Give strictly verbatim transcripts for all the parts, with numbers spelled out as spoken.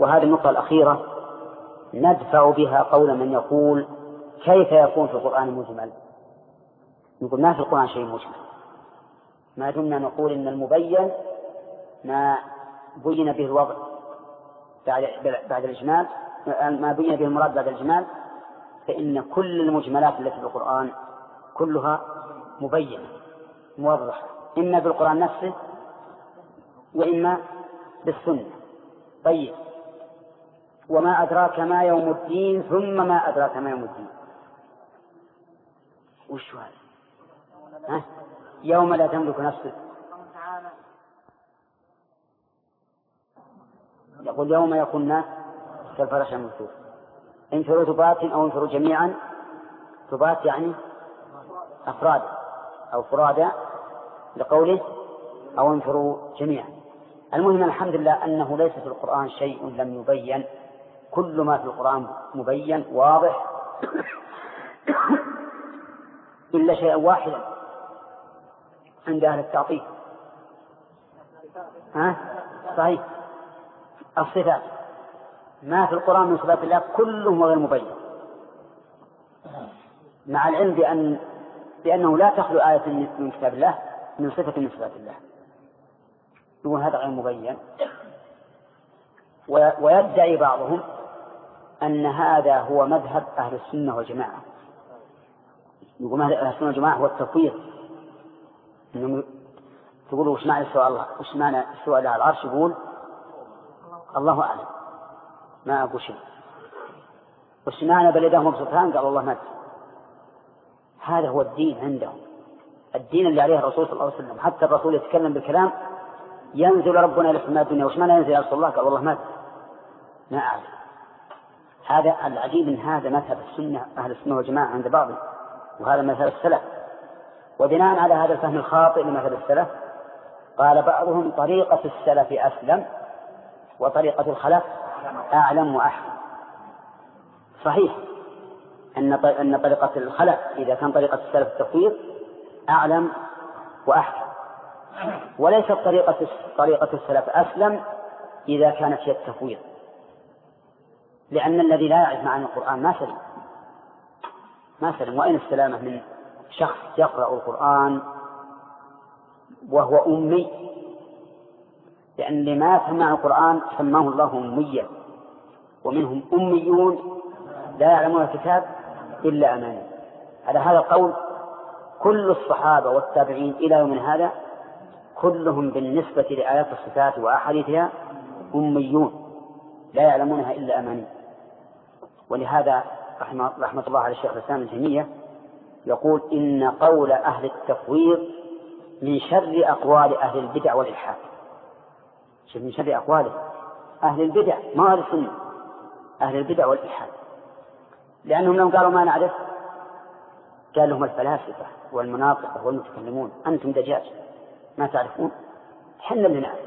وهذه النقطة الأخيرة ندفع بها قول من يقول كيف يكون في القرآن مجمل. نقول ما في القرآن شيء مجمل، ما دمنا نقول إن المبين ما بين به الوضع بعد, بعد الإجمال، ما بين به المراد بعد الإجمال، فإن كل المجملات التي في القرآن كلها مبينة موضحة، إما بالقرآن نفسه وإما بالسنة. طيب، وما أدراك ما يوم الدين، ثم ما أدراك ما يوم الدين. وش هذا؟ يوم لا تملك نفسه، يقول يوم يكون الناس كالفرش المبثوث، انفروا ثبات أو انفروا جميعا. ثبات يعني أفراد أو فرادا لقوله أو انفروا جميعا. المهم الحمد لله أنه ليس في القرآن شيء لم يبين، كل ما في القرآن مبين واضح إلا شيئا واحدا عند أهل التعطيل. ها؟ صحيح، الصفات، ما في القرآن من صفات الله كله غير مبين، مع العلم بأن بأنه لا تخلو آية من كتاب الله من صفة من صفات الله، يقول هذا غير مبين. ويدعي بعضهم أن هذا هو مذهب أهل السنة والجماعة، يقول مذهب أهل السنة والجماعة هو التفويض. تقولوا وش معنى سؤال الله، وش معنى السؤال على العرش؟ يقول الله أعلم، ما أقول شيء. وش معنى بل يداه مبسوطتان؟ قال الله ما أدري. هذا هو الدين عندهم، الدين اللي عليه الرسول صلى الله عليه وسلم. حتى الرسول يتكلم بالكلام ينزل ربنا إلى السماء الدنيا، وش معنى ينزل يا رسول الله؟ قال والله ما أدري، ما أعلم. هذا العجيب من هذا مذهب السنة أهل السنة والجماعة عند بعضهم، وهذا مذهب السلف. وبناء على هذا الفهم الخاطئ لمذهب السلف قال بعضهم طريقة السلف أسلم وطريقة الخلف أعلم وأحكم. صحيح أن أن طريقة الخلف إذا كان طريقة السلف التفويض أعلم وأحكم، وليست طريقة طريقة السلف أسلم إذا كانت هي التفويض، لأن الذي لا يعرف معنى القرآن ما سلم ما سلم. وأين السلامة من شخص يقرأ القرآن وهو أمي؟ لأن اللي ما يفهم معنى القرآن سماه الله أميا، ومنهم أميون لا يعلمون الكتاب إلا أماني. على هذا القول كل الصحابة والتابعين إلى يوم هذا كلهم بالنسبة لآيات الصفات وأحاديثها أميون لا يعلمونها إلا أماني. ولهذا رحمة, رحمة الله على الشيخ الإسلام ابن تيمية يقول إن قول أهل التفويض من شر أقوال أهل البدع والإلحاد. من شر أقوال أهل البدع، ما أهل السنة، أهل البدع والإلحاد، لأنهم لو قالوا ما نعرف قال لهم الفلاسفة والمناطقة والمتكلمون أنتم دجاج ما تعرفون، حنا اللي نعرف.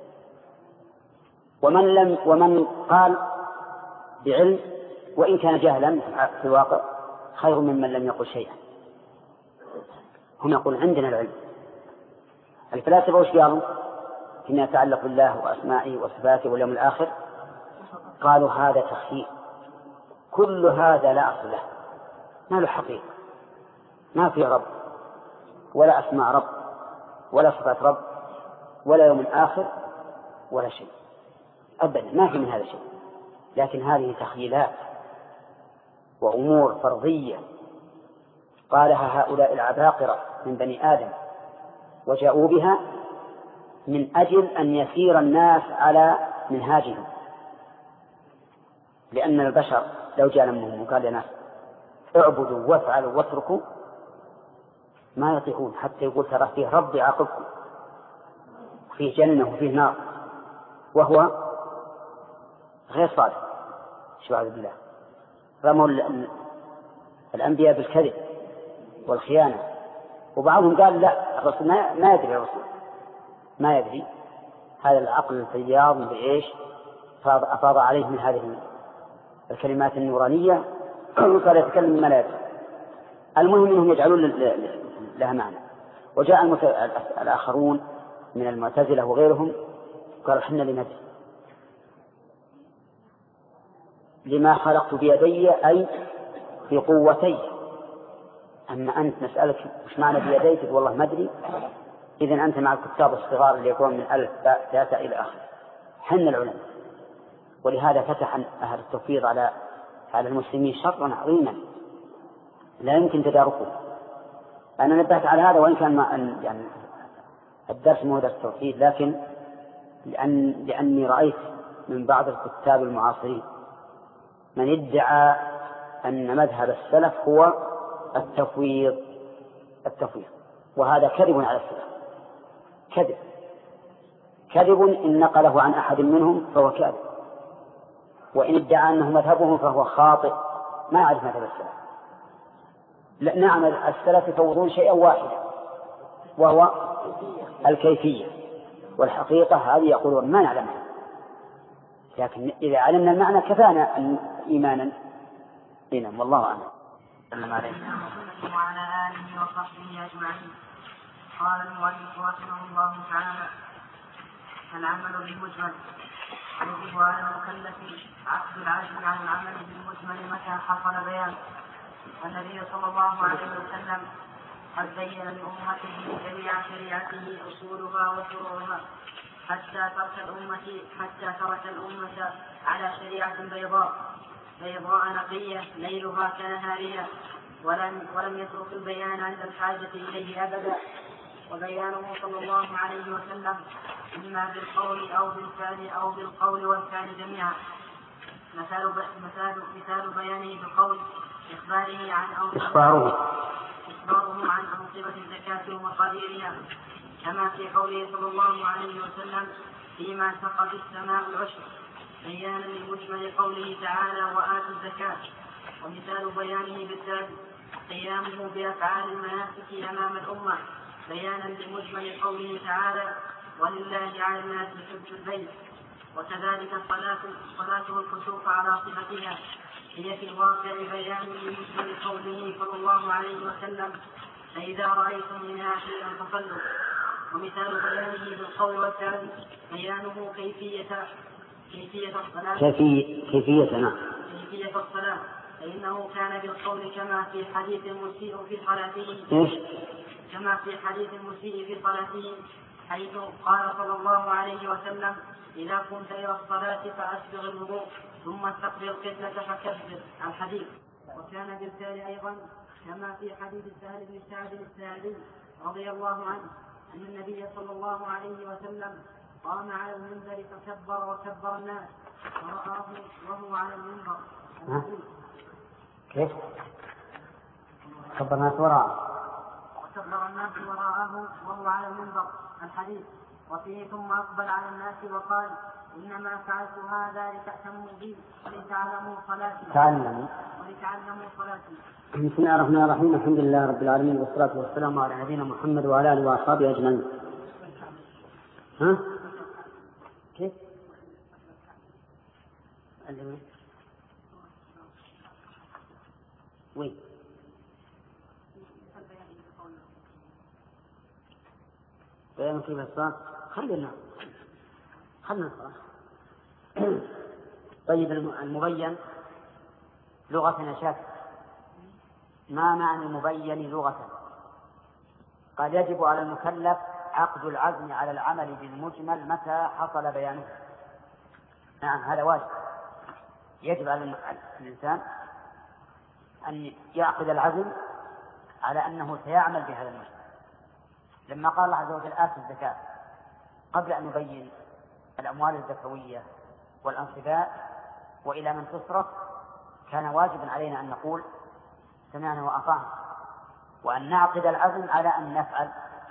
ومن لم ومن قال بعلم وإن كان جاهلا في الواقع خير ممن لم يقل شيئا. هم يقول عندنا العلم. الفلاسفة وش قالوا فيما يتعلق بالله وأسمائه وصفاته واليوم الآخر؟ قالوا هذا تخيل، كل هذا لا أصل له، ما له حقيقة، ما في رب ولا أسماء رب ولا صفات رب ولا يوم آخر ولا شيء أبدا، ما في من هذا شيء. لكن هذه تخيلات وأمور فرضية قالها هؤلاء العباقرة من بني آدم، وجاءوا بها من أجل أن يسير الناس على منهاجهم. لأن البشر لو جاء منهم وقال لنا اعبدوا وافعلوا واتركوا ما يطيقون، حتى يقول ترى فيه رب يعاقبكم، فيه جنة وفيه نار، وهو غير صادق. شو بالله، رموا الأنبياء بالكذب والخيانة. وبعضهم قال لا الرسول ما يدري، الرسول ما يدري. هذا العقل الفياض من إيش أفاض عليه من هذه الكلمات النورانية وصار يتكلم مما لا يدري. المهم أنهم يجعلون لها معنى. وجاء الآخرون من المعتزلة وغيرهم قالوا حنا لندري، لما خلقت بيدي أي في قوتي. أما أنت نسألك وش معنى بيديك والله ما أدري، إذن أنت مع الكتاب الصغار اللي يكون من ألف باء ثلاثة إلى آخر حن العلماء. ولهذا فتح أهل التفويض على على المسلمين شرا عظيما لا يمكن تداركه. أنا نبهت على هذا وإن كان ما أن يعني الدرس مو درس توحيد، لكن لأن لأني رأيت من بعض الكتاب المعاصرين من ادعى أن مذهب السلف هو التفويض التفويض وهذا كذب على السلف، كذب كذب إن نقله عن أحد منهم فهو كاذب، وإن ادعى أنه مذهبهم فهو خاطئ ما يعرف مذهب السلف. لا نعم السلف يفوضون شيئا واحدا وهو الكيفية، والحقيقة هذه يقولون ما نعلمها، لكن إذا علمنا المعنى كفانا إيمانا بنا والله أعلم. وعلى آله وصحبه أجمعين. قال المؤلف رحمه الله تعالى: العمل بالمجمل. يجب على المكلف عقد العزم عن العمل بالمجمل متى حصل بيان. والنبي صلى الله عليه وسلم قد بين لأمته جميع شريعته أصولها وفروعها حتى ترك الأمة حتى ترك الأمة على شريعة بيضاء بيضاء نقية ليلها كنهارها، ولم ولم يترك البيان عند الحاجة إليه أبدا. وبيانه صلى الله عليه وسلم إما بالقول أو بالفعل أو بالقول والفعل جميعا. مثال مثال مثال بيانه بالقول إخباره عن إخباره إخباره عن أنصبة الزكاة ومقاديرها، كما في قوله صلى الله عليه وسلم: فيما سقط السماء العشر، بيانا لمجمل قوله تعالى: وآتوا الزكاة. ومثال بيانه بالذات قيامه بأفعال المناسك أمام الأمة، بيانا لمجمل قوله تعالى: ولله على الناس حج البيت. وكذلك صلاته الكسوف على صفتها، هي في الواقع بيان لمجمل قوله صلى الله عليه وسلم: فإذا رأيتم منها شيئا فصلوا. ومثال بيانه بالقول والفعل بيانه كيفية كيفية الصلاة كيفية كيفية نعم كيفية الصلاة، فإنه كان بالقول كما في حديث المسيء في صلاته كما في حديث المسيء في صلاته حيث قال صلى الله عليه وسلم: إذا قمت إلى الصلاة فأسبغ الوضوء ثم استقبل القبلة فكبر الحديث. وكان بالفعل أيضا كما في حديث سهل بن سعد الساعدي رضي الله عنه أن النبي صلى الله عليه وسلم قام على المنبر فكبر وكبر الناس ورآه وهو على المنبر. كيف؟ كبر الناس وراءه وكبر الناس وراءه وهو على المنبر الحديث. وفيه ثم أقبل على الناس وقال: إنما فعلت هذا لتأتموا بي ولتعلموا صلاتي تعلموا ولتعلموا صلاتي. بسم الله الرحمن الرحيم. الحمد لله رب العالمين والصلاة والسلام على نبينا محمد وعلى آله وأصحابه أجمعين. ها؟ كيف؟ وين؟ بيان كيف الصلاة؟ خلينا خلنا الصلاة. طيب المبين لغة نشاط، ما معنى المبين لغة؟ قال: يجب على المكلف عقد العزم على العمل بالمجمل متى حصل بيانه. نعم هذا واجب، يجب على الإنسان أن يعقد العزم على أنه سيعمل بهذا المجمل. لما قال الله عز وجل: آتوا الزكاة، قبل أن يبين الأموال الزكوية والأنصباء وإلى من تصرف، كان واجبا علينا أن نقول سمعنا وأطعنا، وأن نعقد العزم على أن نفعل.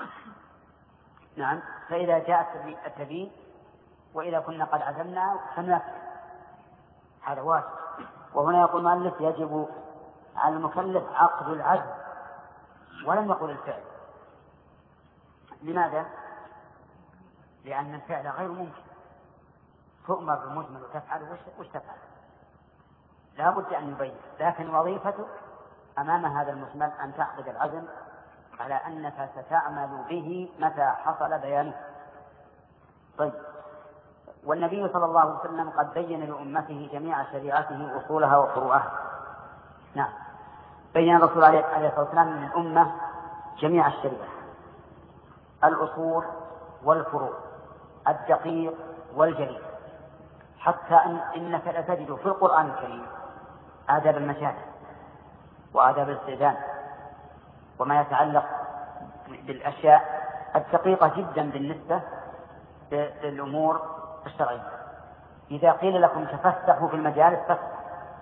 نعم، فإذا جاء التبيين وإذا كنا قد عزمنا فننفذ، هذا واجب. وهنا يقول المؤلف: يجب على المكلف عقد العزم، ولم يقل الفعل. لماذا؟ لأن الفعل غير ممكن، تؤمر بالمجمل وتفعل وش تفعل، لا بد أن يبين. لكن وظيفته أمام هذا المجمل أن تعقد العزم على أنك ستعمل به متى حصل بيانه. طيب والنبي صلى الله عليه وسلم قد بين لأمته جميع شريعته أصولها وفروعها. نعم، بين الرسول عليه الصلاة والسلام من الأمة جميع الشريعة، الأصول والفروع، الدقيق والجليل، حتى إن إنك لتجد في القرآن الكريم آداب المشاهد وآداب الاستئذان وما يتعلق بالأشياء الدقيقة جدا بالنسبة للأمور الشرعية. إذا قيل لكم تفسحوا في المجالس فسحوا،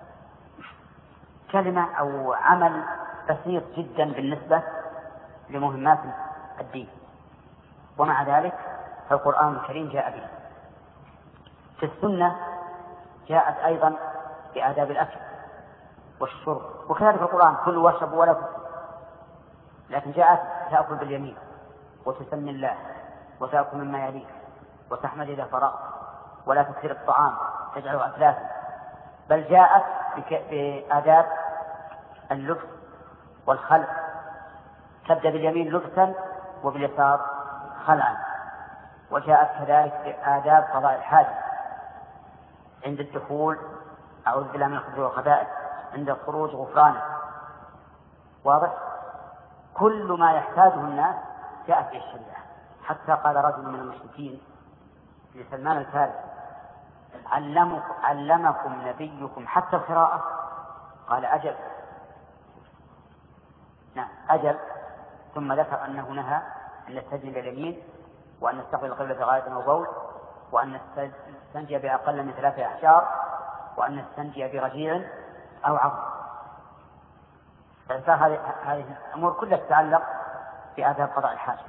كلمة أو عمل بسيط جدا بالنسبة لمهمات الدين، ومع ذلك فالقرآن الكريم جاء به. في السنة جاءت أيضا بآداب الأكل والشرب، وكذلك القرآن كل واشرب ولا تسرف، لكن جاءت تأكل باليمين وتسمي الله وتأكل مما يليك وتحمد إذا فرغت ولا تكثر الطعام تجعله أثلاثا، بل جاءت بآداب اللبس والخلع، تبدأ باليمين لبسا وباليسار خلعا، وجاءت كذلك بآداب قضاء الحاجة عند الدخول أعوذ بالله من الخبث والخبائث، عند الخروج غفرانه. واضح؟ كل ما يحتاجه الناس جاء في الشريعة. حتى قال رجل من المشركين لسلمان الفارسي علمك علمكم نبيكم حتى القراءة؟ قال أجل. نعم أجل. ثم ذكر أنه نهى أن نستجيب اليمين، وأن نستقبل القبلة غاية أو بول، وأن نستنجي بأقل من ثلاثة أحجار، وأن نستنجي برجيع أو عظم. فهذه الأمور كلها تتعلق بآداب قضاء الحاجة.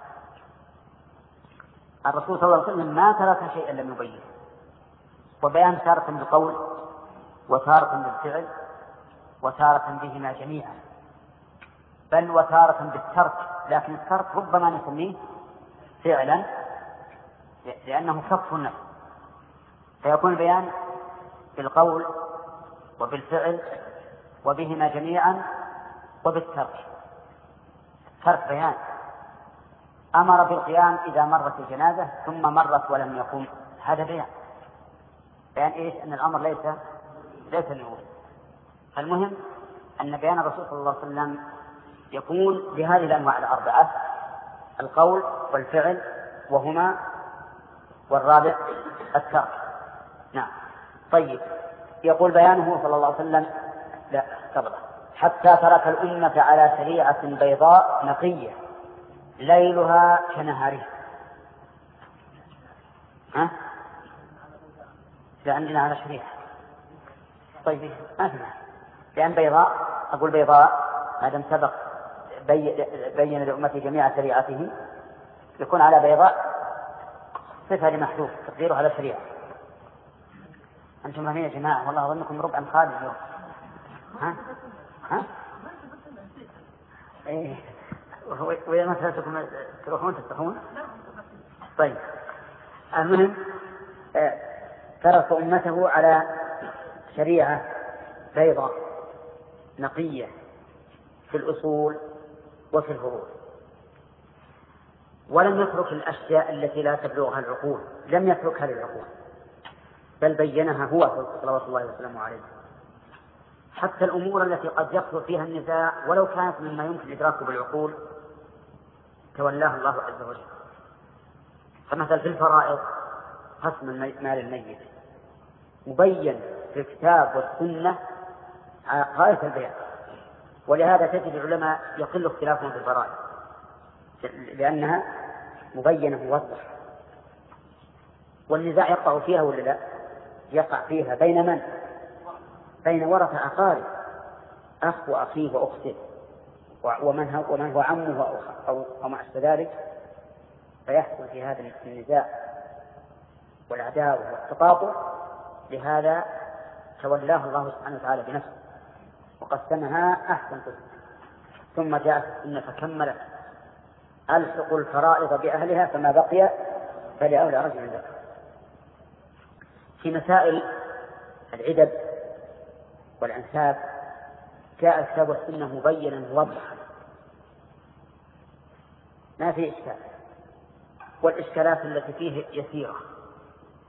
الرسول صلى الله عليه وسلم ما ترك شيئا لم يبينه، وبيان تارة بالقول وتارة بالفعل وتارة بهما جميعا، بل وتارة بالترك، لكن الترك ربما نسميه فعلا لأنه كف النفس، فيكون البيان بالقول وبالفعل وبهما جميعا وبالترك. ترك بيان، أمر بالقيام إذا مرت الجنازة ثم مرت ولم يقم، هذا بيان. بيان إيش؟ أن الأمر ليس ليس النور. المهم أن بيان الرسول صلى الله عليه وسلم يكون بهذه الأنواع الأربعة: القول والفعل وهما والرابع الترك. نعم. طيب، يقول بيانه صلى الله عليه وسلم لا قبله حتى ترك الأمة على شريعة بيضاء نقية ليلها كنهارها. ها؟ لأننا على شريعة. طيب ما في معنى، لأن بيضاء أقول بيضاء ما دام سبق بين لأمة جميع شريعته يكون على بيضاء صفة لمحذوف تقديره على شريعة. أنتم مهمين يا جماعة، والله أظنكم ربع خالد اليوم. ها؟ ها؟ إيه. وإذا ما سألتكم تروحون تستحون. طيب، المهم ترك أمته على شريعة بيضاء نقية في الأصول وفي الفروع، ولم يترك الأشياء التي لا تبلغها العقول، لم يتركها للعقول، بل بينها هو صلوات الله وسلامه عليه. حتى الأمور التي قد يحصل فيها النزاع ولو كانت مما يمكن إدراكه بالعقول تولاها الله عز وجل. فمثلا في الفرائض قسم مال الميت مبين في الكتاب والسنة غاية البيان، ولهذا تجد العلماء يقل اختلافهم في الفرائض لأنها مبينة موضحة، والنزاع يقع فيها ولا لا؟ يقع فيها بين من؟ بين ورثة أقارب، أخ وأخيه وأخته، ومن هو, ومن هو عمه أو, أو مع ذلك، فيحصل في هذا النزاع والعداوة والتقاطع. لهذا تولاه الله سبحانه وتعالى بنفسه وقسمها أحسن قسم، ثم جاءت السنة فكملت: ألحق الفرائض بأهلها فما بقي فلأولى رجل ذكر. في مسائل العدد والأنساب جاء الكتاب والسنة مبينا موضحا، ما في إشكال، والإشكالات التي فيه يسيرة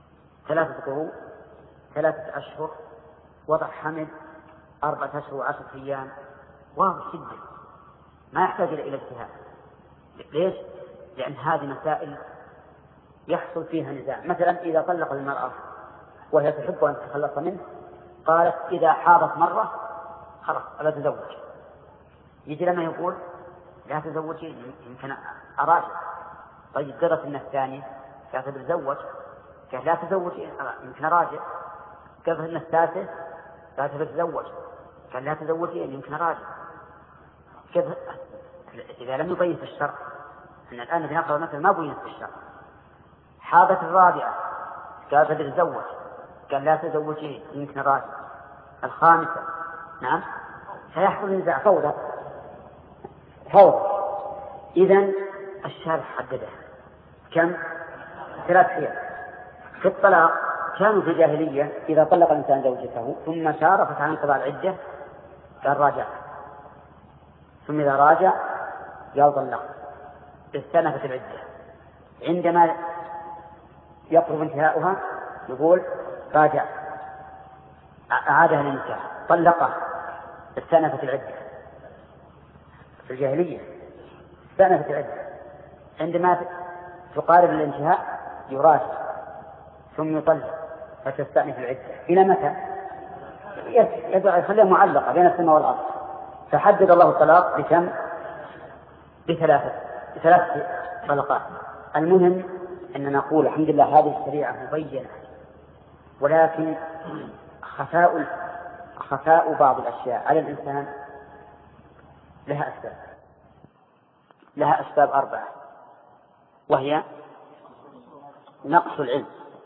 ثلاثة قروء ثلاثة أشهر، وضع حمل أربعة أشهر وعشرة أيام، واضح جدا ما يحتاج إلى اجتهاد. ليش؟ لأن هذه مسائل يحصل فيها نزاع. مثلا إذا طلق المرأة وهي تحب أن تتخلص منه، قالت إذا حاضت مرة خلاص لا تزوج، يجي لما يقول لا تزوجي يمكن أراجع. طيب قرأت إن الثانية قالت بتزوج، قالت لا تزوجي يمكن أراجع. قرأت إن الثالثة قالت بتزوج، قال لا تزوجي يمكن أراجع. كيف إذا لم يبين في الشرع؟ أن الآن بنقرأ مثلا ما بينت في الشرع. حاضت الرابعة قالت بتزوج، قال لا تزوجي يمكن أراجع. الخامسة نعم سيحصل نزاع، فوضى فوضى. إذن الشارع حددها كم؟ ثلاث حيل. في الطلاق كانوا في الجاهلية إذا طلق الإنسان زوجته ثم شارفت عن انقضاء العدة قال راجع، ثم إذا راجع قال طلق، استنفت العدة. عندما يقرب انتهاؤها يقول راجع، أعادها الانتهاء، طلقه، استنفت العدة. في الجاهلية استنفت العدة. عندما تقارب الانتهاء يراجع ثم يطلق فتستأنف العدة. إلى متى؟ يخليها معلقة بين السماء والأرض. فحدد الله الطلاق بكم؟ بثلاثة بثلاث طلقات. المهم أن نقول الحمد لله هذه الشريعة مبينة، ولكن خفاء خفاء بعض الأشياء على الإنسان لها أسباب لها أسباب أربعة، وهي نقص العلم،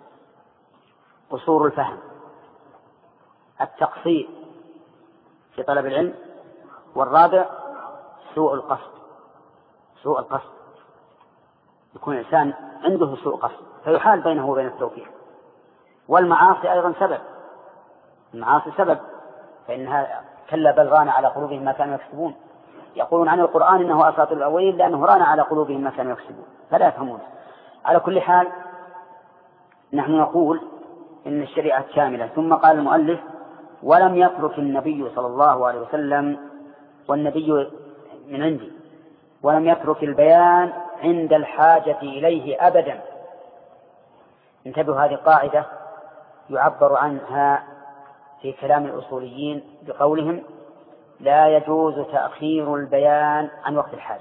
قصور الفهم، التقصير في طلب العلم، والرابع سوء القصد. سوء القصد يكون الإنسان عنده سوء قصد فيحال بينه وبين التوفيق. والمعاصي أيضا سبب، المعاصي سبب، فإنها كلا بل ران على قلوبهم ما كانوا يكسبون. يقولون عن القرآن إنه أساطير الأولين لأنه ران على قلوبهم ما كانوا يكسبون، فلا يفهمون. على كل حال نحن نقول إن الشريعة كاملة. ثم قال المؤلف ولم يترك النبي صلى الله عليه وسلم، والنبي من عندي، ولم يترك البيان عند الحاجة إليه أبدا. انتبهوا، هذه قاعدة يعبر عنها في كلام الأصوليين بقولهم لا يجوز تأخير البيان عن وقت الحاجة،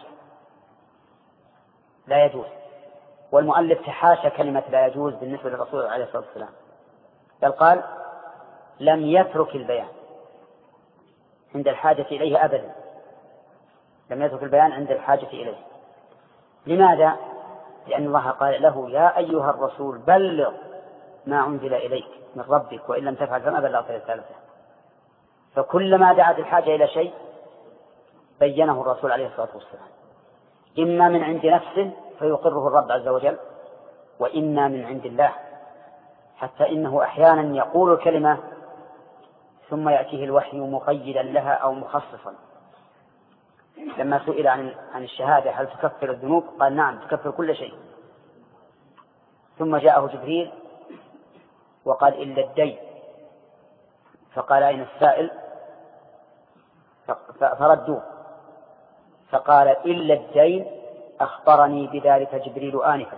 لا يجوز. والمؤلف تحاشى كلمة لا يجوز بالنسبة للرسول عليه الصلاة والسلام، بل قال لم يترك البيان عند الحاجة إليه أبدا، لم يترك البيان عند الحاجة إليه. لماذا؟ لأن الله قال له يا أيها الرسول بلغ ما أنزل إليك من ربك وإن لم تفعل فما بلغت رسالته. فكلما دعت الحاجة إلى شيء بينه الرسول عليه الصلاة والسلام، إما من عند نفسه فيقره الرب عز وجل، وإما من عند الله، حتى إنه أحيانا يقول الكلمة ثم يأتيه الوحي مقيدا لها أو مخصصا. لما سئل عن عن الشهادة هل تكفر الذنوب؟ قال نعم تكفر كل شيء. ثم جاءه جبريل وقال إلا الدين، فقال أين السائل؟ فردوه، فقال إلا الدين أخبرني بذلك جبريل آنفا.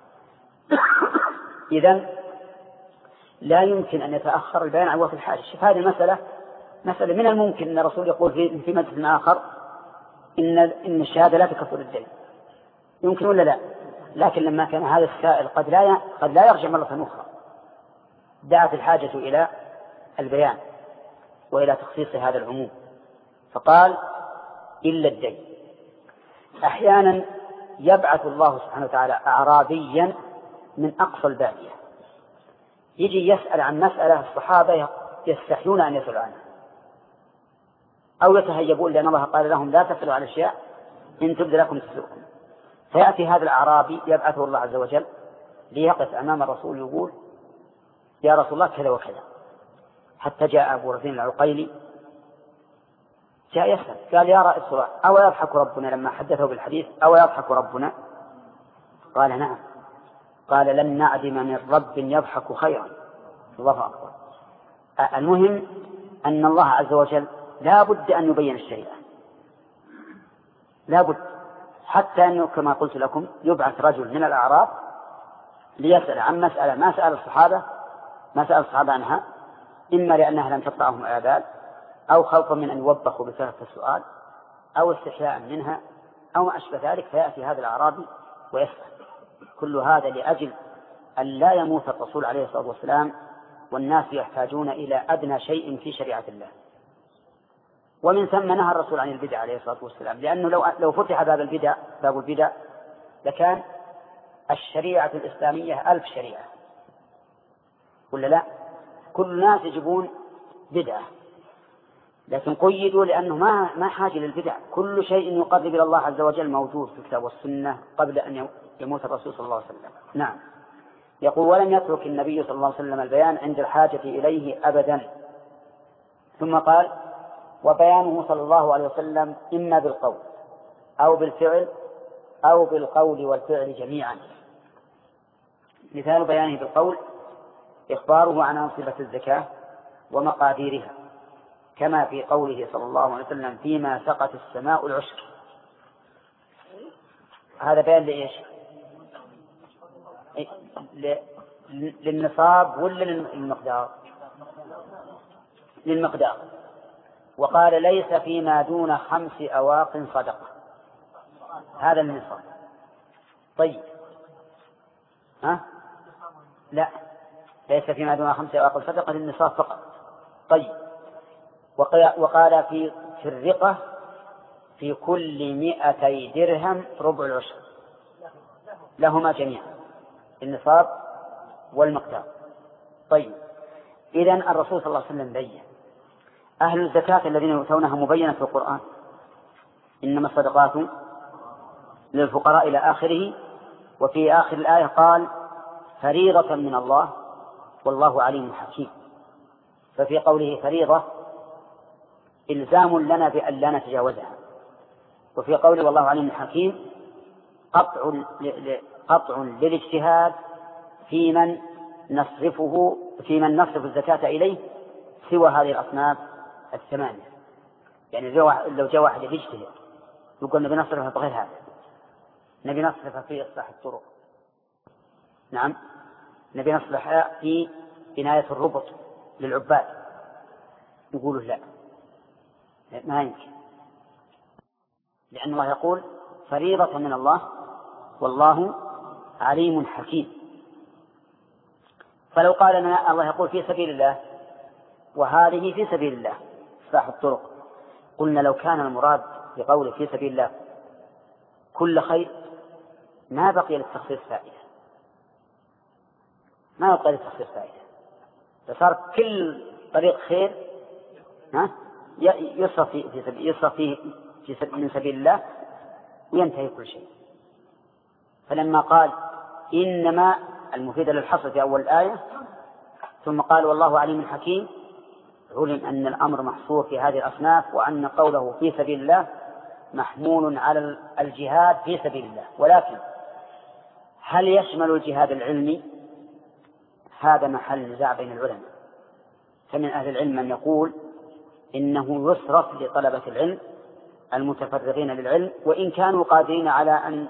إذن لا يمكن أن يتأخر البيان عن وقت الحاجة. شوف هذه المسألة مسألة من الممكن أن الرسول يقول في في مجلس آخر إن إن الشهادة لا تكفر الدين، يمكن ولا لا؟ لكن لما كان هذا السائل قد لا قد لا يرجع مرة أخرى، دعت الحاجة إلى البيان وإلى تخصيص هذا العموم، فقال إلا الدين. أحيانا يبعث الله سبحانه وتعالى أعرابيا من أقصى البادية يجي يسأل عن مسألة الصحابة يستحيون أن يسألوا عنها أو يتهيبون، لأن الله قال لهم لا تسألوا عن أشياء إن تبد لكم تسؤكم. فيأتي هذا الأعرابي يبعثه الله عز وجل ليقف أمام الرسول يقول يا رسول الله كذا وكذا، حتى جاء أبو رزين العقيلي جاء يسأل قال يا رئيس الله أو يضحك ربنا؟ لما حدثه بالحديث أو يضحك ربنا؟ قال نعم. قال لن نعدم من رب يضحك خيرا. الله أكبر. المهم أن الله عز وجل لا بد أن يبين الشريعة، لا بد، حتى أنه كما قلت لكم يبعث رجل من الأعراب ليسأل عن مسألة ما سأل الصحابة ما سأل الصحابة عنها، إما لأنها لم تقطعهم آبال، أو خوفا من أن يوبخوا بكثرة السؤال، أو استحياء منها، أو ما أشبه ذلك، فيأتي هذا الأعرابي ويسأل. كل هذا لأجل أن لا يموت الرسول عليه الصلاة والسلام والناس يحتاجون إلى أدنى شيء في شريعة الله. ومن ثم نهى الرسول عن البدع عليه الصلاة والسلام، لأنه لو لو فتح باب البدع باب البدع لكان الشريعة الإسلامية ألف شريعة، ولا لا؟ كل الناس يجيبون بدعة، لكن قيدوا لأنه ما ما حاجة للبدع، كل شيء يقرب إلى الله عز وجل موجود في الكتاب والسنة قبل أن يموت الرسول صلى الله عليه وسلم. نعم. يقول ولم يترك النبي صلى الله عليه وسلم البيان عند الحاجة إليه أبدا. ثم قال وبيانه صلى الله عليه وسلم إما بالقول أو بالفعل أو بالقول والفعل جميعا. مثال بيانه بالقول إخباره عن أنصبة الزكاة ومقاديرها، كما في قوله صلى الله عليه وسلم فيما سقت السماء العشر. هذا بيان لإيش؟ للنصاب ولا للمقدار؟ للمقدار. وقال ليس فيما دون خمس أواق صدقة، هذا النصاب. طيب ها؟ لا، ليس فيما دون خمس أواق صدقة للنصاب فقط. طيب وقال في في الرقة في كل مئتي درهم ربع العشر، لهما جميعا النصاب والمقدار. طيب إذن الرسول صلى الله عليه وسلم بين أهل الزكاة الذين يؤتونها مبينة في القرآن، إنما الصدقات للفقراء إلى آخره. وفي آخر الآية قال فريضة من الله والله عليم حكيم. ففي قوله فريضة إلزام لنا بأن لا نتجاوزها، وفي قوله والله عليم حكيم قطع قطع للاجتهاد في من نصرفه في من نصرف الزكاة إليه سوى هذه الأصناف الثمانية. يعني لو جاء واحد يجتهد يقول نبي نصرفها بغير هذا، نبي نصرفها في إصلاح الطرق، نعم، نبي نصرفها في بناية الربط للعباد، يقولوا لا، ما يمكن، لأن الله يقول فريضة من الله والله عليم حكيم. فلو قال لنا الله يقول في سبيل الله وهذه في سبيل الله إصلاح الطرق، قلنا لو كان المراد بقوله في سبيل الله كل خير ما بقي للتخصيص فائدة، ما بقي للتخصيص فائدة، فصار كل طريق خير ها يصرف في سبيل يصرف فيه من سبيل الله وينتهي كل شيء. فلما قال إنما المفيدة للحصر في أول الآية ثم قال والله عليم حكيم، علم أن الأمر محصور في هذه الأصناف، وأن قوله في سبيل الله محمول على الجهاد في سبيل الله. ولكن هل يشمل الجهاد العلمي؟ هذا محل نزاع بين العلماء. فمن أهل العلم من يقول إنه يصرف لطلبة العلم المتفرغين للعلم وإن كانوا قادرين على أن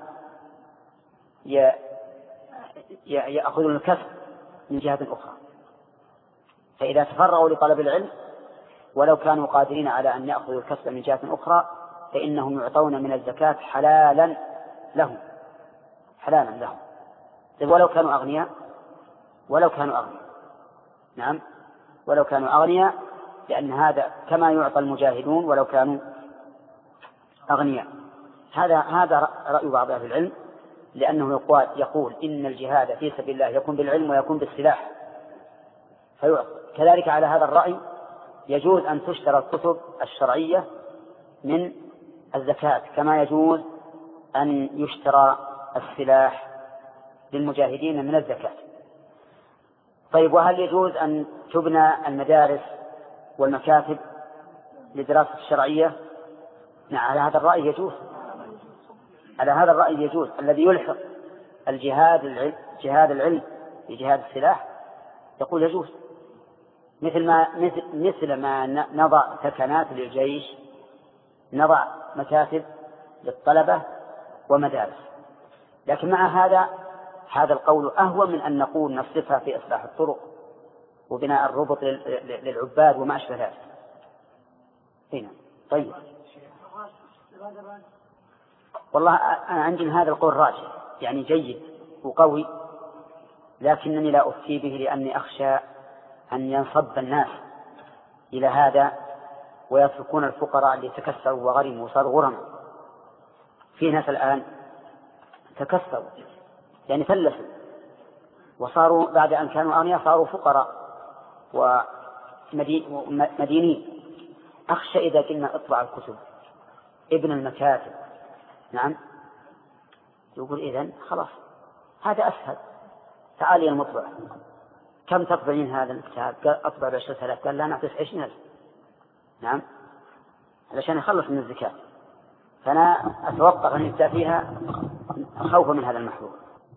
يأخذوا الكسب من جهة أخرى، فإذا تفرغوا لطلب العلم ولو كانوا قادرين على أن يأخذوا الكسب من جهة أخرى فإنهم يعطون من الزكاة حلالا لهم حلالا لهم ولو كانوا أغنياء ولو كانوا أغنياء نعم ولو كانوا أغنياء لأن هذا كما يعطى المجاهدون ولو كانوا أغنياء. هذا هذا رأي بعض أهل العلم، لأنه يقول, يقول إن الجهاد في سبيل الله يكون بالعلم ويكون بالسلاح فيعطى. كذلك على هذا الرأي يجوز أن تشترى الكتب الشرعية من الزكاة كما يجوز أن يشترى السلاح للمجاهدين من الزكاة. طيب وهل يجوز أن تبنى المدارس والمكاتب لدراسة الشرعية؟ نعم على هذا الرأي يجوز، على هذا الرأي يجوز. الذي يلحق الجهاد العلم جهاد العلم في جهاد السلاح يقول يجوز، مثل ما مثل, مثل ما نضع سكنات للجيش، نضع مكاتب للطلبة ومدارس. لكن مع هذا هذا القول أهون من أن نقول نصرفها في إصلاح الطرق وبناء الربط للعباد وما أشبه ذلك. هنا طيب، والله أنا عندي هذا القول راجح، يعني جيد وقوي، لكنني لا أفتي به لأني أخشى أن ينصب الناس إلى هذا ويتركون الفقراء اللي تكسروا وغرموا وصاروا غرما. في ناس الآن تكسروا يعني فلسوا وصاروا بعد أن كانوا أغنياء صاروا فقراء ومدينين. أخشى إذا كنا اطبع الكتب ابن المكاتب، نعم، يقول إذن خلاص هذا أسهل، تعالي المطبع كم تطبعين هذا الكتاب؟ قال أطبع بعشرة آلاف. قال لا نعطي عشرين ألف، نعم، علشان يخلص من الزكاة. فأنا أتوقع أن يبدأ فيها خوفا من هذا المحظور.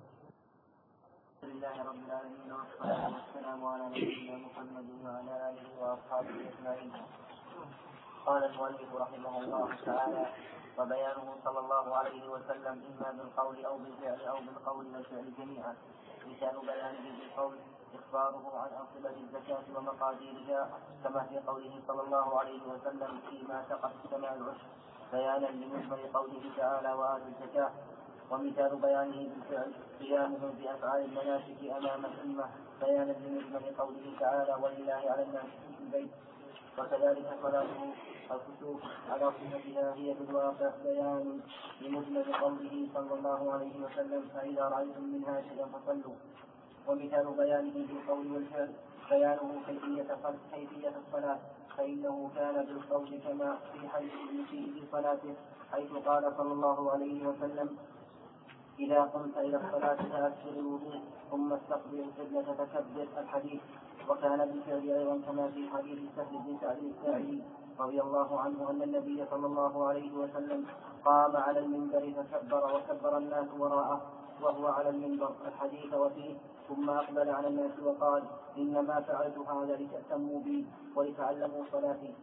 لله رب العالمين والصلاة والسلام على نبينا محمد وعلى آله وأصحابه أجمعين. قال المؤلف رحمه الله تعالى: وبيانه صلى الله عليه وسلم إما بالقول أو بالفعل أو بالقول والفعل جميعا. مثال بيانه بالقول إخباره عن أنصبة الزكاة ومقاديرها كما في قوله صلى الله عليه وسلم: فيما سقط السماء العشر، بيانا لمجمل قوله تعالى: وآتوا الزكاة. ومثال بيانه بالفعل قيامه بأفعال المناسك أمام الأمة بيانا لمجمل قوله تعالى: ولله على الناس حج البيت. وكذلك صلاته الكسوف على صفتها هي بالواقع بيان لمجمل قوله صلى الله عليه وسلم: فإذا رأيتم منها شيئا فصلوا. ومثال بيانه بالقول والفعل بيانه كيفية الصلاة، فإنه كان بالقول كما في حديث المسيء في صلاته، حيث قال صلى الله عليه وسلم: إذا قمت إلى الصلاة فأكثر الوضوء ثم استقبل القبلة فكبر الحديث. وكان بالفعل أيضا كما في حديث سهل بن سعد الساعدي رضي الله عنه أن النبي صلى الله عليه وسلم قام على المنبر فكبر وكبر الناس وراءه وهو على المنبر الحديث وفيه: ثم أقبل على الناس وقال: إنما فعلت هذا لتأتموا بي ولتعلموا صلاتي.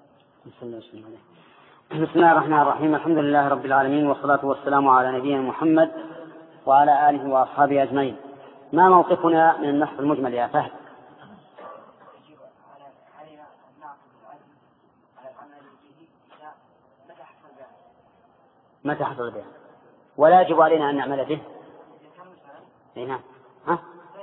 بسم الله الرحمن الرحيم. الحمد لله رب العالمين، والصلاة والسلام على نبينا محمد وعلى آله وأصحابه أجمعين. ما موقفنا من النص المجمل يا فهد؟ متى حصل به؟ ولا يجب علينا أن نعمل به. نعم، ها؟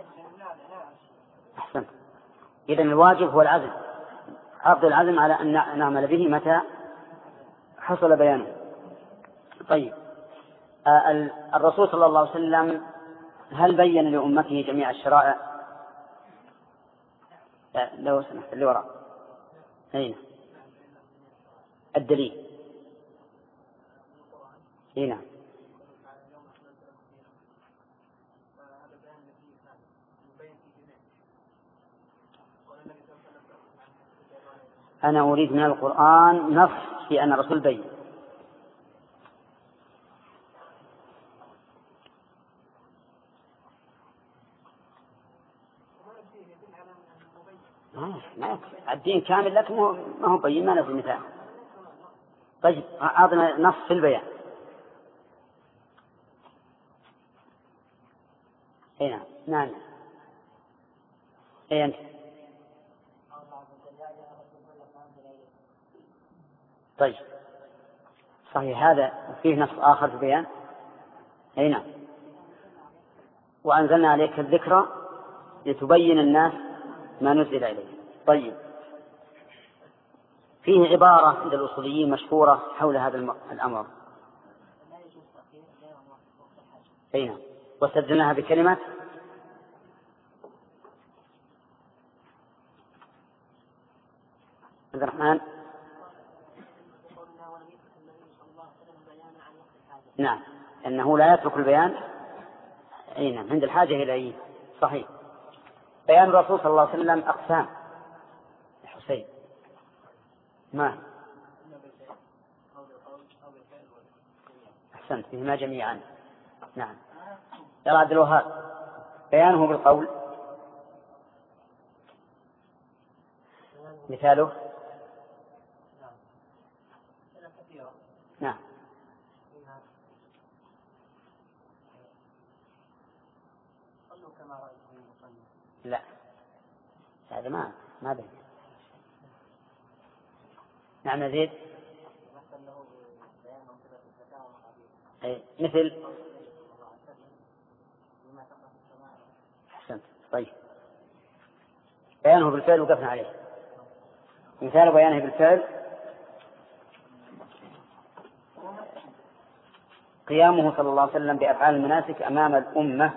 أحسن. إذن الواجب هو العزم، عقد العزم على أن نعمل به متى حصل بيانه. طيب، الرسول صلى الله عليه وسلم هل بين لأمته جميع الشرائع؟ لو سمحت اللي وراء هنا الدليل هنا. أنا أريد من القرآن نص في أن الرسول بين. ما الدين كامل لك ما هو بين، ما نفي مثال. طيب أعطنا نص في البيان. هنا نعم. أي أنت طيب صحيح، هذا فيه نص آخر في البيان. هنا وأنزلنا عليك الذكرى لتبين الناس ما نزل إليه. طيب، فيه عبارة عند الأصوليين مشهورة حول هذا الأمر. هنا واستدلناها بكلمة عبد الرحمن. نعم، أنه لا يترك البيان أين عند الحاجة إليه. صحيح. بيان الرسول صلى الله عليه وسلم أقسام يا حسين. ما أحسنت، فيهما جميعا. نعم. يا عبد الوهاب بيانه بالقول مثاله. نعم. لا هذا ما ما بين. نعم نزيد. أي مثل. أحسنت. طيب بيانه بالفعل وقفنا عليه. مثال بيانه بالفعل قيامه صلى الله عليه وسلم بأفعال المناسك أمام الأمة،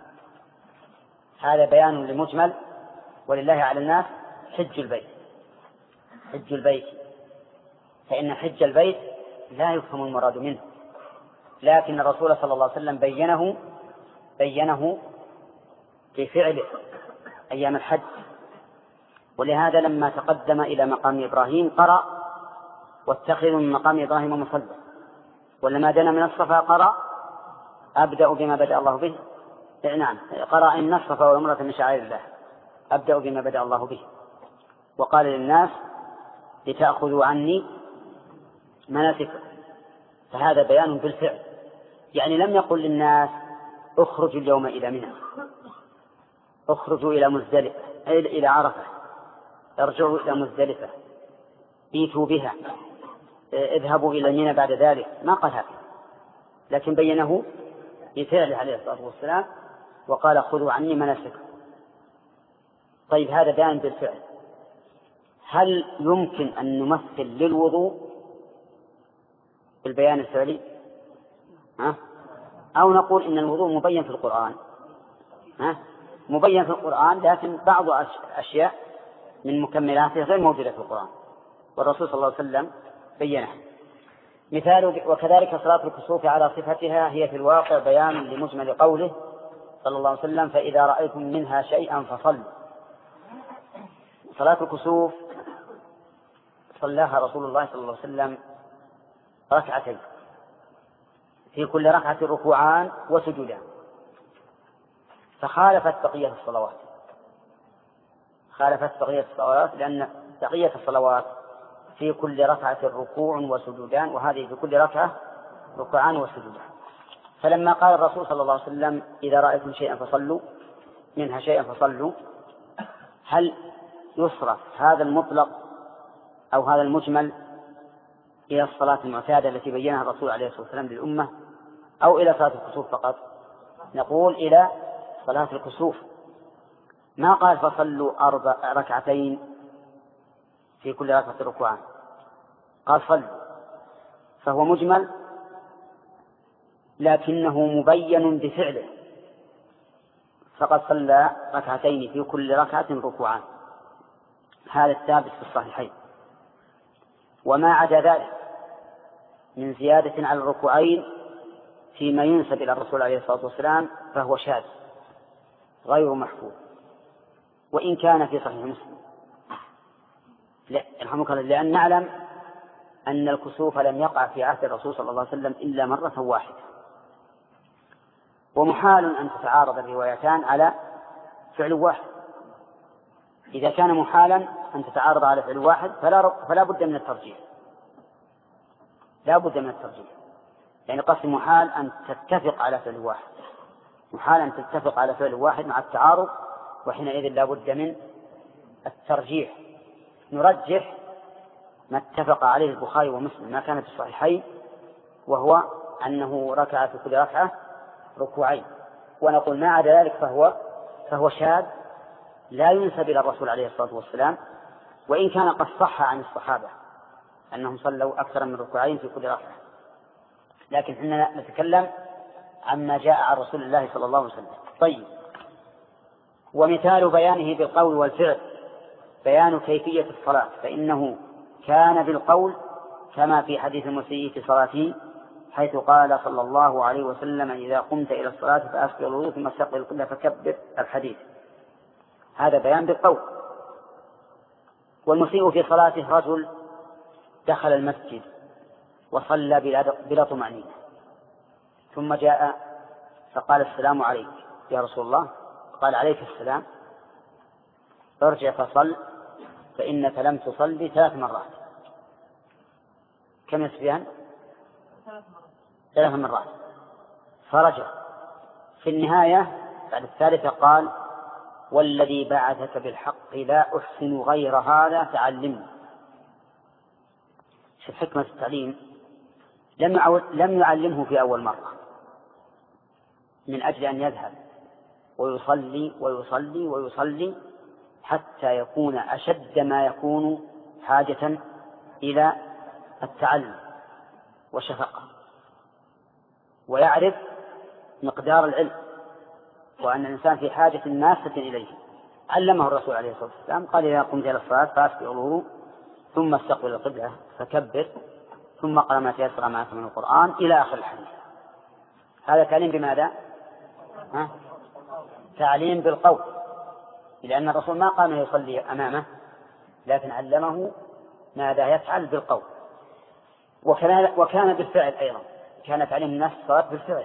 هذا بيان لمجمل ولله على الناس حج البيت. حج البيت فإن حج البيت لا يفهم المراد منه، لكن الرسول صلى الله عليه وسلم بينه بينه في فعله أيام الحج. ولهذا لما تقدم إلى مقام إبراهيم قرأ واتخذوا من مقام إبراهيم مصلى، ولما دنا من الصفا قرأ أبدأ بما بدأ الله به. نعم قرأ إن الصفا والمروة من شعائر الله أبدأ بما بدأ الله به، وقال للناس لتأخذوا عني مناسككم، فهذا بيان بالفعل. يعني لم يقل للناس اخرجوا اليوم إلى منى، اخرجوا إلى مزدلفة إلى عرفة، ارجعوا إلى مزدلفة، بيتوا بها، اذهبوا إلى منى بعد ذلك، ما قال هكذا، لكن بينه بفعله عليه الصلاة والسلام وقال خذوا عني مناسككم. طيب هذا بيان بالفعل. هل يمكن أن نمثل للوضوء بالبيان الفعلي؟ ها؟ أو نقول إن الوضوء مبين في القرآن؟ ها؟ مبين في القرآن، لكن بعض أشياء من مكملاته غير موجودة في القرآن، والرسول صلى الله عليه وسلم بينها. مثال وكذلك صلاة الكسوف على صفتها هي في الواقع بيان لمجمل قوله صلى الله عليه وسلم فإذا رأيتم منها شيئا فصلوا. صلاة الكسوف صلاها رسول الله صلى الله عليه وسلم ركعتين، في كل ركعة ركوعان وسجودان، فخالفت بقية الصلوات خالفت بقية الصلوات لأن بقية الصلوات في كل ركعة ركوع وسجودان، وهذه في كل ركعة ركوعان وسجودان. فلما قال الرسول صلى الله عليه وسلم إذا رأيتم شيئا فصلوا منها شيئا فصلوا، هل يصرف هذا المطلق أو هذا المجمل إلى الصلاة المعتادة التي بينها الرسول عليه الصلاة والسلام للأمة، أو إلى صلاة الكسوف فقط؟ نقول إلى صلاة الكسوف. ما قال فصلوا أربع ركعتين في كل ركعة ركوعان، قال صلوا، فهو مجمل لكنه مبين بفعله، فقد صلى ركعتين في كل ركعة ركوعان، هذا الثابت في الصحيحين. وما عدا ذلك من زيادة على الركوعين فيما ينسب إلى الرسول عليه الصلاة والسلام فهو شاذ غير محفوظ، وإن كان في صحيح مسلم. لا الحمد لله، لأن نعلم أن الكسوف لم يقع في عهد الرسول صلى الله عليه وسلم إلا مرة واحدة، ومحال أن تتعارض الروايتان على فعل واحد. إذا كان محالا أن تتعارض على فعل واحد فلا, فلا بد من الترجيح لا بد من الترجيح يعني قصد محال أن تتفق على فعل واحد، محال أن تتفق على فعل واحد مع التعارض، وحينئذ لا بد من الترجيح. نرجح ما اتفق عليه البخاري ومسلم ما كان في الصحيحين، وهو أنه ركع في كل ركعة ركوعين، ونقول ما عدا ذلك فهو فهو شاذ لا ينسب إلى الرسول عليه الصلاة والسلام، وإن كان قد صح عن الصحابة أنهم صلوا أكثر من ركوعين في كل ركعة، لكن إحنا نتكلم عما جاء عن رسول الله صلى الله عليه وسلم. طيب، ومثال بيانه بالقول والفعل بيان كيفية الصلاة، فإنه كان بالقول كما في حديث المسيء في صلاته، حيث قال صلى الله عليه وسلم إذا قمت إلى الصلاة فأسبغ الوضوء ثم استقبل القبلة فكبر، الحديث هذا بيان بالقول. والمسيء في صلاته رجل دخل المسجد وصلى بلا طمأنينة، ثم جاء فقال السلام عليك يا رسول الله، قال عليك السلام، ارجع فصل فإنك لم تصلي ثلاث مرات. كم يا سفيان؟ ثلاث مرات. فرجع في النهاية بعد الثالثة قال والذي بعثك بالحق لا أحسن غير هذا تعلمني. شوف حكمة التعليم، لم لم يعلمه في أول مرة من أجل أن يذهب ويصلي ويصلي ويصلي حتى يكون أشد ما يكون حاجة إلى التعلم والشفقة ويعرف مقدار العلم وأن الإنسان في حاجة ماسة إليه. علمه الرسول عليه الصلاة والسلام قال إذا قمت إلى الصلاة فأسبغ الوضوء ثم استقبل القبلة فكبر ثم قرأ ما تيسر معك من القرآن إلى آخر الحديث. هذا تعليم بماذا؟ ها؟ تعليم بالقول، لأن الرسول ما قام يصلي أمامه لكن علمه ماذا يفعل بالقول. وكان, وكان بالفعل أيضا، كان تعليم الناس الصلاة بالفعل،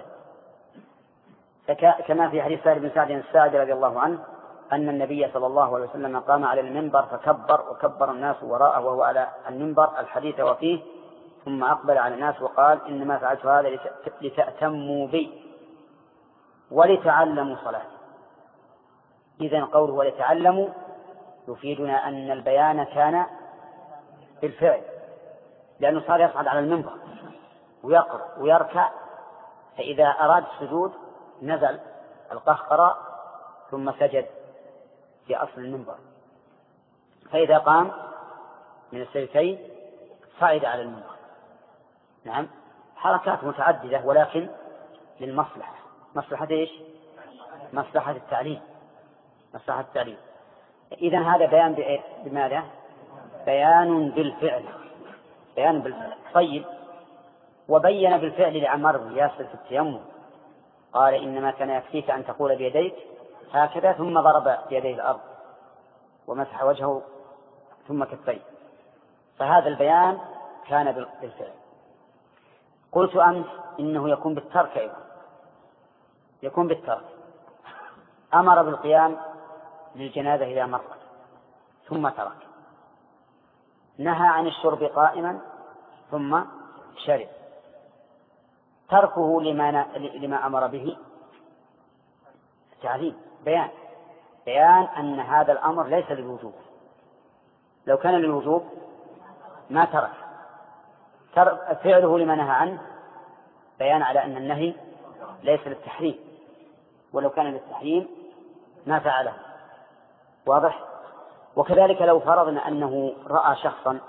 كما في حديث سهل بن سعد الساعدي رضي الله عنه أن النبي صلى الله عليه وسلم قام على المنبر فكبر وكبر الناس وراءه وهو على المنبر الحديث وفيه، ثم أقبل على الناس وقال إنما فعلت هذا لتأتموا بي ولتعلموا صلاتي. إذن قوله ولتعلموا يفيدنا أن البيان كان بالفعل، لأنه صار يصعد على المنبر ويقرأ ويركع، فإذا أراد السجود نزل القهقرة ثم سجد في أصل المنبر، فإذا قام من السجدتين صعد على المنبر. نعم، حركات متعددة ولكن للمصلحة. مصلحة إيش؟ مصلحة التعليم، مصلحة التعليم. إذن هذا بيان بماذا؟ بيان بالفعل، بيان بالفعل. طيب، وبين بالفعل لعمار بن ياسر في التيمم قال إنما كان يكفيك أن تقول بيديك هكذا ثم ضرب بيديه الأرض ومسح وجهه ثم كفيه، فهذا البيان كان بالفعل. قلت أمس إنه يكون بالترك أيضا، يكون بالترك. أمر بالقيام للجنازة إذا مرت ثم ترك، نهى عن الشرب قائما ثم شرب، تركه لما, لما أمر به تعليم، بيان بيان أن هذا الأمر ليس للوجوب، لو كان للوجوب ما ترك. فعله لما نهى عنه بيان على أن النهي ليس للتحريم، ولو كان للتحريم ما فعله. واضح؟ وكذلك لو فرضنا أنه رأى شخصا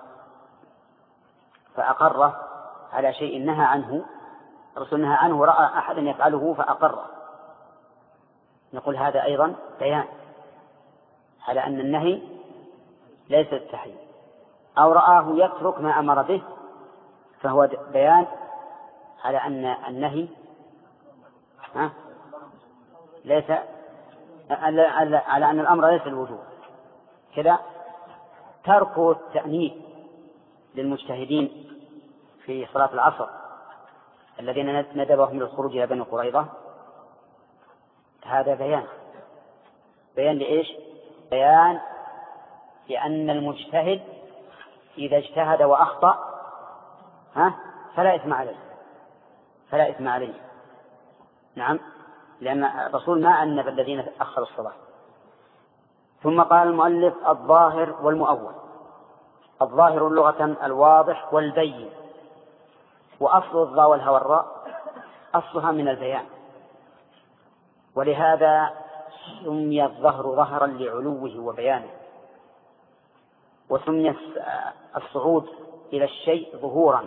فأقره على شيء نهى عنه، الرسول نهى عنه ورأى أحدا يفعله فأقره، نقول هذا أيضا بيان على أن النهي ليس التحريم. أو رآه يترك ما أمر به فهو بيان على أن النهي ها ليس على أن الأمر ليس الوجوب. كذا ترك التأنيب للمجتهدين في صلاة العصر الذين ندبهم للخروج إلى بني قريظة، هذا بيان بيان لإيش؟ بيان لأن المجتهد إذا اجتهد وأخطأ ها فلا إثم عليه، فلا إثم عليه. نعم، لأن الرسول ما أنب الذين أخروا الصلاة. ثم قال المؤلف الظاهر والمؤول. الظاهر لغة الواضح والبين، وأصل الظاء والهاء والراء أصلها من البيان، ولهذا سمي الظهر ظهرا لعلوه وبيانه، وسمي الصعود إلى الشيء ظهورا،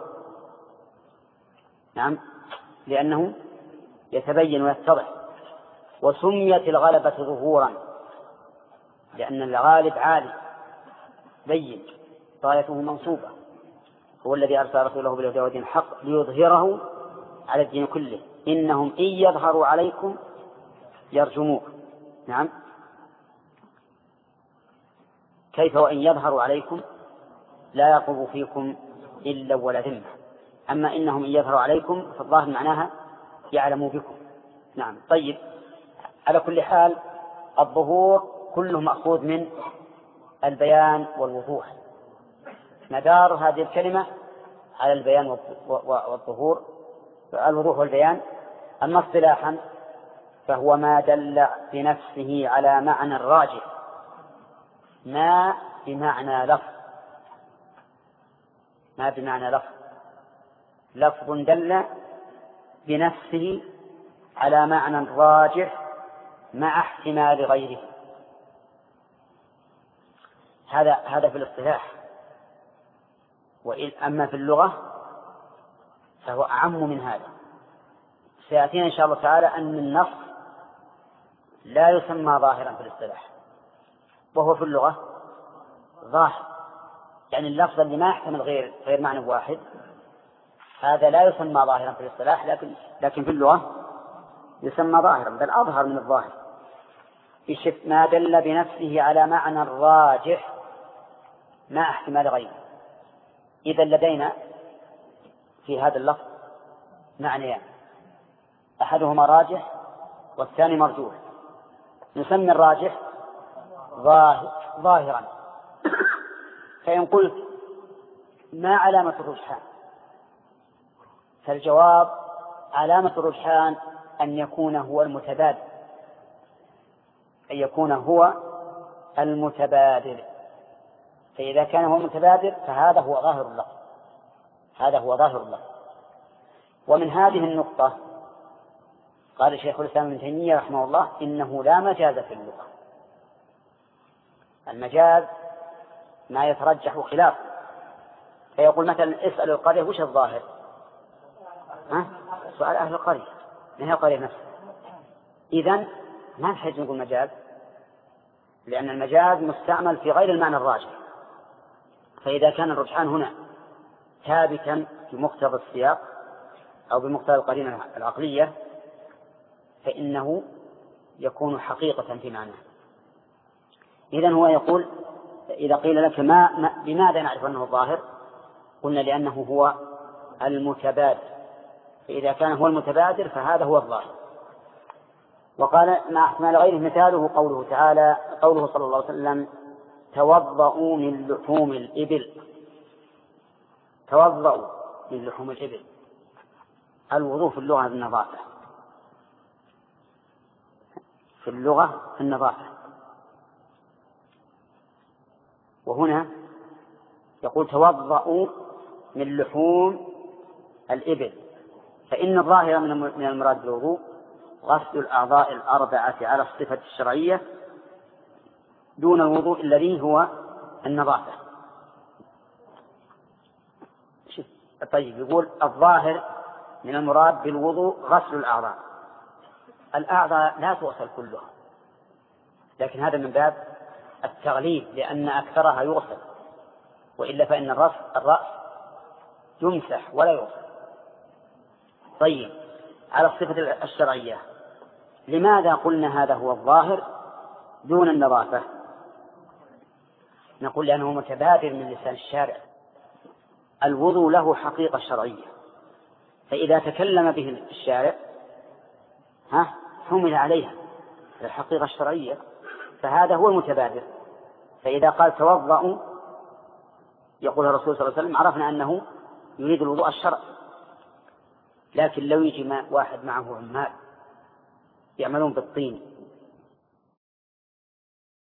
نعم، لأنه يتبين ويتضح. وسميت الغلبة ظهورا لأن الغالب عالي بين، غايته منصوبة، هو الذي أرسل رسوله بالهدى ودين الحق ليظهره على الدين كله. إنهم إن يظهروا عليكم يرجموك. نعم، كيف وإن يظهروا عليكم لا يرقبوا فيكم إلا ولا ذمة. أما إنهم إن يظهروا عليكم فالظاهر معناها يعلموا بكم، نعم. طيب، على كل حال الظهور كله مأخوذ من البيان والوضوح، مدار هذه الكلمة على البيان والظهور، الوضوح والبيان. أما اصطلاحا فهو ما دل بنفسه على معنى الراجح، ما بمعنى لفظ، ما بمعنى لفظ، لفظ دل بنفسه على معنى راجح مع احتمال غيره. هذا هذا في الاصطلاح. وأما في اللغة فهو أعم من هذا. سيأتينا إن شاء الله تعالى أن النص لا يسمى ظاهرا في الاصطلاح، وهو في اللغة ظاهر، يعني اللفظ اللي ما يحتمل غير غير معنى واحد هذا لا يسمى ظاهرا في الاصطلاح، لكن لكن في اللغة يسمى ظاهرا، بل أظهر من الظاهر. ما دل بنفسه على معنى الراجح مع احتمال غيره. إذا لدينا في هذا اللفظ معنيان، أحدهما راجح والثاني مرجوح. نسمي الراجح ظاهر ظاهرا. فإن قلت ما علامة الرجحان؟ فالجواب علامة الرجحان أن يكون هو المتبادل، أن يكون هو المتبادل. فإذا كان هو المتبادل فهذا هو ظاهر اللفظ، هذا هو ظاهر اللفظ. ومن هذه النقطة قال شيخ الإسلام ابن تيمية رحمه الله إنه لا مجاز في اللغة. المجاز ما يترجح خلاف، فيقول مثلا اسأل القرية وش الظاهر؟ ها؟ سؤال أهل القرية، من هي القرية نفسها. إذن ما نحتاج نقول مجاز، لأن المجاز مستعمل في غير المعنى الراجح. فإذا كان الرجحان هنا ثابتا بمقتضى السياق أو بمقتضى القرينة العقلية فإنه يكون حقيقة في معناه. إذن هو يقول إذا قيل لك ما, ما بماذا نعرف أنه ظاهر؟ قلنا لأنه هو المتبادر، فإذا كان هو المتبادر فهذا هو الظاهر. وقال مع احتمال غيره مثاله قوله تعالى قوله صلى الله عليه وسلم توضؤوا من لحوم الإبل. توضؤوا من لحوم الإبل، الوضوء في اللغة النظافة، في اللغة النظافة. وهنا يقول توضؤوا من لحوم الإبل، فإن الظاهر من المراد بالوضوء غسل الأعضاء الأربعة على الصفة الشرعية دون الوضوء الذي هو النظافة. طيب، يقول الظاهر من المراد بالوضوء غسل الأعضاء. الأعضاء لا تغسل كلها، لكن هذا من باب التغليب لأن أكثرها يغسل، وإلا فإن الرأس الرأس يمسح ولا يغسل. طيب، على الصفة الشرعية لماذا قلنا هذا هو الظاهر دون النظافة؟ نقول لأنه متبادر من لسان الشارع. الوضوء له حقيقة شرعية، فإذا تكلم به الشارع ها حمل عليها الحقيقة الشرعية، فهذا هو المتبادر. فإذا قال توضأوا يقول الرسول صلى الله عليه وسلم عرفنا أنه يريد الوضوء الشرعي. لكن لو يجي واحد معه عمال يعملون بالطين